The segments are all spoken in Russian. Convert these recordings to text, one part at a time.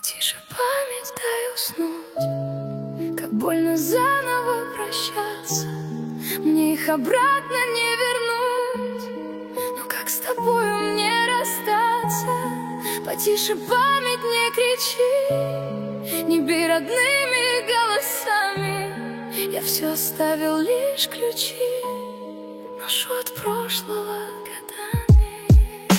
Потише память, дай уснуть. Как больно заново прощаться. Мне их обратно не вернуть. Но как с тобою мне расстаться? Потише память, не кричи, не бей родными голосами. Я все оставил, лишь ключи, ношу от прошлого годами.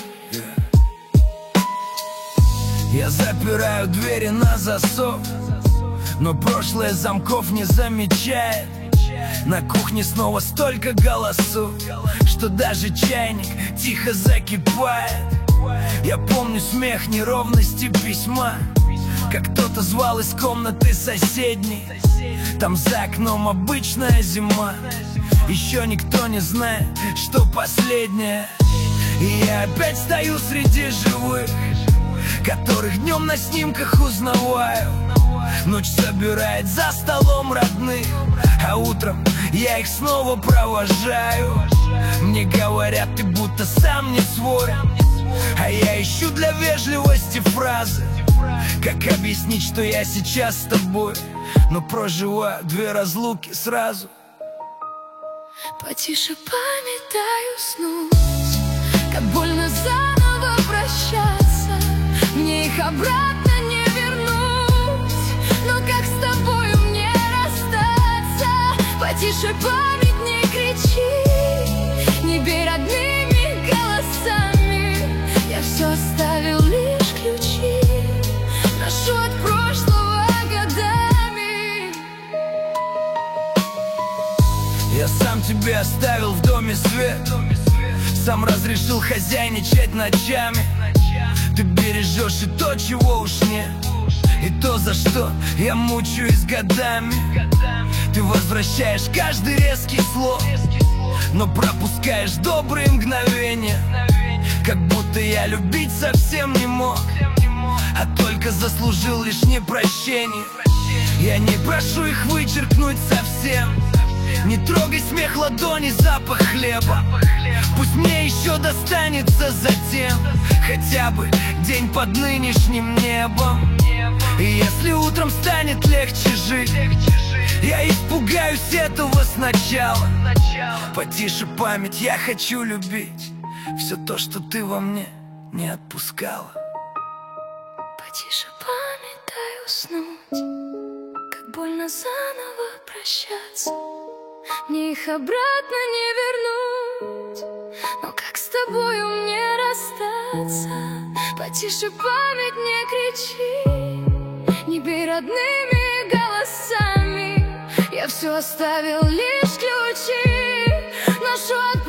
Я запираю двери на засов, но прошлое замков не замечает. На кухне снова столько голосов, что даже чайник тихо закипает. Я помню смех, неровности письма, как кто-то звал из комнаты соседней. Там за окном обычная зима, еще никто не знает, что последнее. И я опять стою среди живых, которых днем на снимках узнаваю. Ночь собирает за столом родных, а утром я их снова провожаю. Мне говорят, ты будто сам не свой, а я ищу для вежливости фразы, как объяснить, что я сейчас с тобой, но проживаю две разлуки сразу. Потише память, дай уснуть. Как больно заново прощаться. Мне их обратно не вернуть. Но как с тобою мне расстаться? Потише память, не кричи, не бей родными голосами. Я все оставил, лишь ключи, ношу от прошлого годами. Я сам тебе оставил в доме свет, сам разрешил хозяйничать ночами. Ты бережешь и то, чего уж нет, и то, за что я мучаюсь годами. Ты возвращаешь каждый резкий слог, но пропускаешь добрые мгновения, как будто я любить совсем не мог, а только заслужил лишь непрощение. Я не прошу их вычеркнуть совсем, не трогай смех ладони, запах хлеба. Пусть мне еще достанется затем хотя бы день под нынешним небом. И если утром станет легче жить, я испугаюсь этого сначала. Потише память, я хочу любить все то, что ты во мне не отпускала. Потише память, дай уснуть. Как больно заново прощаться. Мне их обратно не вернуть. Но как с тобою мне расстаться? Потише память, не кричи, не бей родными голосами. Я все оставил, лишь ключи, ношу от